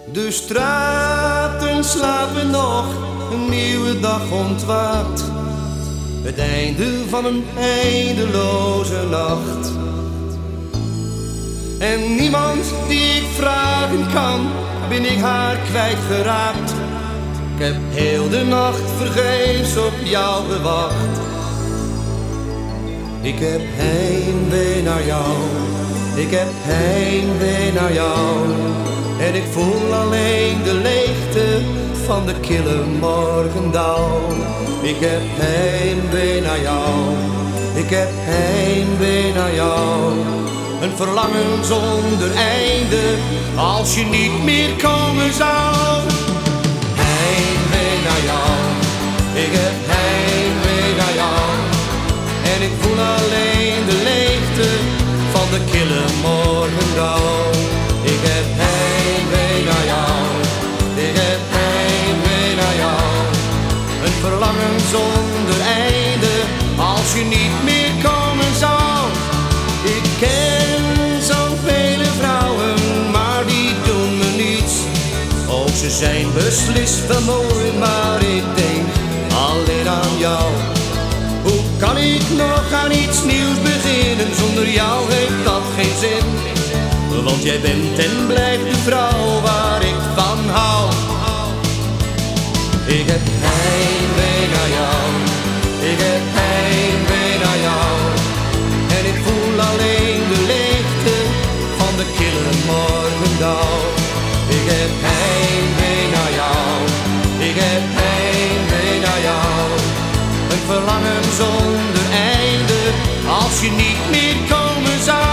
De straten slapen nog, een nieuwe dag ontwaakt. Het einde van een eindeloze nacht. En niemand die ik vragen kan, ben ik haar kwijtgeraakt. Ik heb heel de nacht vergeefs op jou gewacht. Ik heb heimwee naar jou, ik heb heimwee naar jou. En ik voel alleen de leegte van de kille morgendauw. Ik heb heimwee naar jou, ik heb heimwee naar jou. Een verlangen zonder einde, als je niet meer komen zou. Heimwee naar jou, ik heb heimwee naar jou. En ik voel alleen de leegte van de kille morgendauw. Ik heb heimwee naar jou, ik heb heimwee naar jou. Een verlangen zonder einde, als je niet meer komen zou. Ik ken zoveel vrouwen, maar die doen me niets. Ook ze zijn beslist wel mooi, maar ik denk alleen aan jou. Hoe kan ik nog aan iets nieuws beginnen? Zonder jou heeft dat geen zin. Want jij bent en blijft de vrouw waar ik van hou. Ik heb heimwee naar jou, ik heb heimwee naar jou. En ik voel alleen de leegte van de kille morgendauw. Ik heb heimwee naar jou, ik heb heimwee naar jou. Een verlangen zonder einde, als je niet meer komen zou.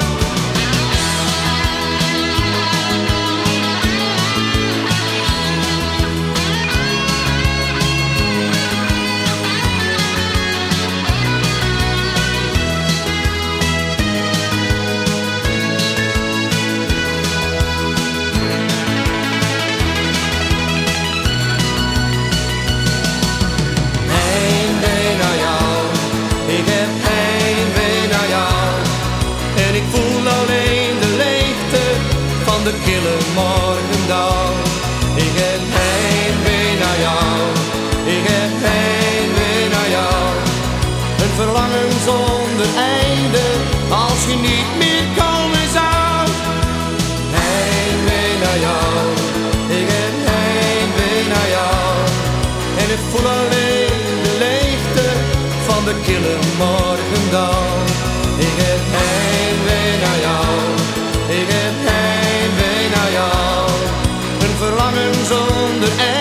De kille morgendauw. Ik heb heimwee naar jou, ik heb heimwee naar jou. Een verlangen zonder einde, als je niet meer komen zou. Heimwee naar jou, ik heb heimwee naar jou. En ik voel alleen de leegte van de kille morgendauw. Ik heb heimwee naar jou, ik heb heimwee naar jou. Een verlangen zonder